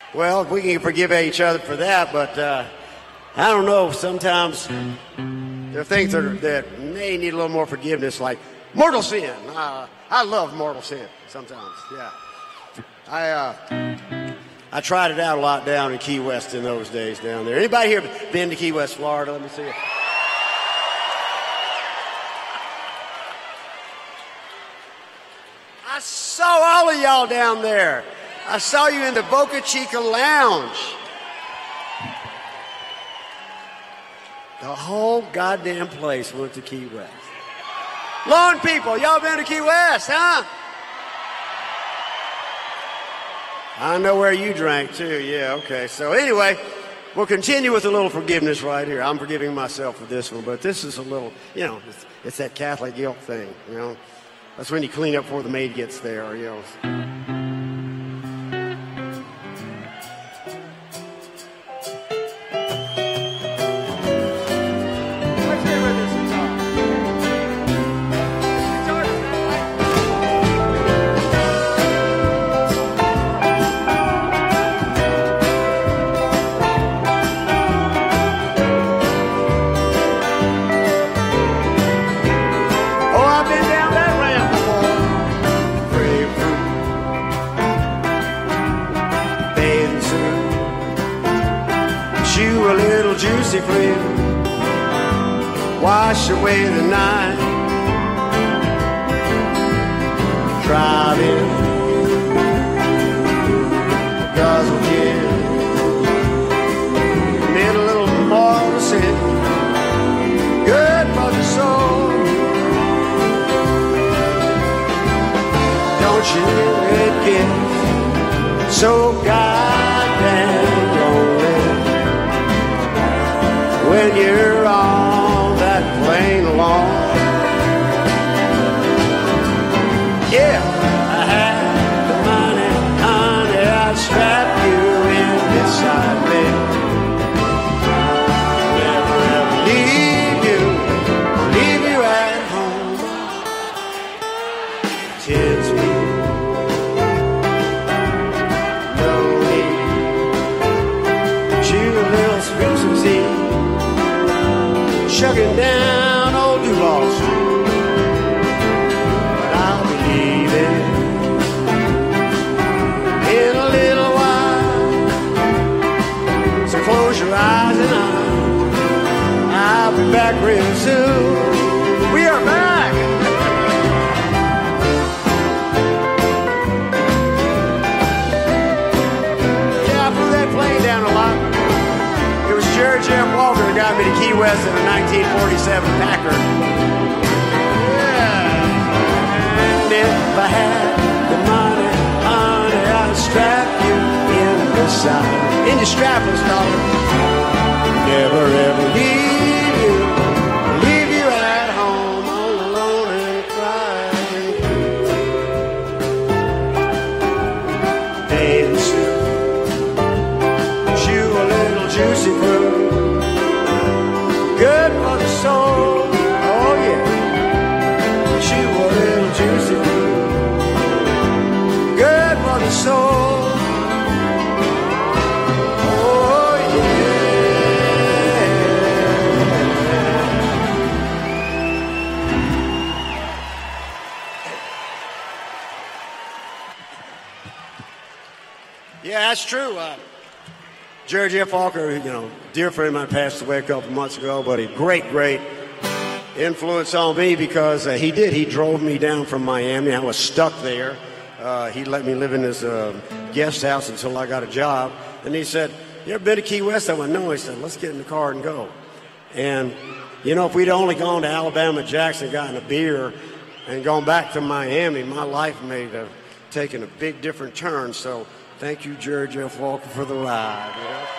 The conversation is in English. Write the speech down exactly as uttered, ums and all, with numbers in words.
Well, we can forgive each other for that, but uh, I don't know. Sometimes there are things that, are, that may need a little more forgiveness, like mortal sin. Uh, I love mortal sin sometimes, yeah. I uh, I tried it out a lot down in Key West in those days down there. Anybody here been to Key West, Florida? Let me see it. I saw all of y'all down there. I saw you in the Boca Chica Lounge. The whole goddamn place went to Key West. Lawn people, y'all been to Key West, huh? I know where you drank too, yeah, okay. So anyway, we'll continue with a little forgiveness right here. I'm forgiving myself for this one, but this is a little, you know, it's, it's that Catholic guilt thing, you know. That's when you clean up before the maid gets there, you know. Juicy fruit, wash away the night, driving, guzzle gin, need a little more to sin, good for the soul. Don't you it gets so goddamn lonely when you're on that plane alone. Yeah, I had the money, honey, I'd strap you in beside me. Never ever leave you, leave you at home. Tends me, no need, chew a little sweet tea, chugging down old Duval Street, but I'll be leaving in a little while. So close your eyes and I'll, I'll be back real soon. We are back. Yeah, I flew that plane down a lot. It was Jerry Jeff Walker who got me to Key West in a nineteen forty-seven Packard. Yeah. And if I had the money, honey, I'd strap you in the side. In your strapless, darling. Never ever leave you, leave you at home all alone and crying. Dancing, chew a little juicy fruit, good for the soul, oh yeah. Chew a little juicy fruit, good for the soul, oh yeah. Yeah, that's true. Uh, Jerry Jeff Walker, you know, dear friend of mine, passed away a couple months ago, but a great, great influence on me because uh, he did. He drove me down from Miami. I was stuck there. Uh, he let me live in his uh, guest house until I got a job. And he said, you ever been to Key West? I went, no. He said, let's get in the car and go. And, you know, if we'd only gone to Alabama, Jackson, gotten a beer, and gone back to Miami, my life may have taken a big different turn. So thank you, Jerry Jeff Walker, for the ride. You know?